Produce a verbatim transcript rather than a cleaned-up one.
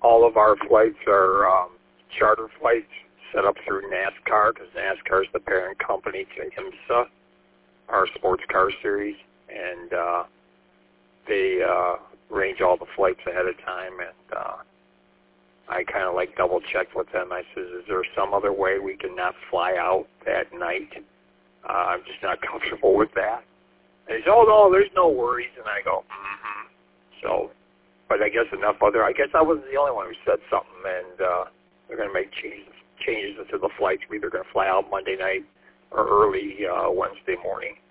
all of our flights are um, charter flights set up through NASCAR, because NASCAR is the parent company to IMSA, our sports car series, and uh, they uh, arrange all the flights ahead of time, and uh, I kind of like double checked with them. I says, is there some other way we can not fly out that night? Uh, I'm just not comfortable with that. And they said, oh, no, there's no worries. And I go, mm-hmm. So, but I guess enough other, I guess I wasn't the only one who said something, and uh, they're going to make changes, changes to the flights. We're either going to fly out Monday night or early uh, Wednesday morning.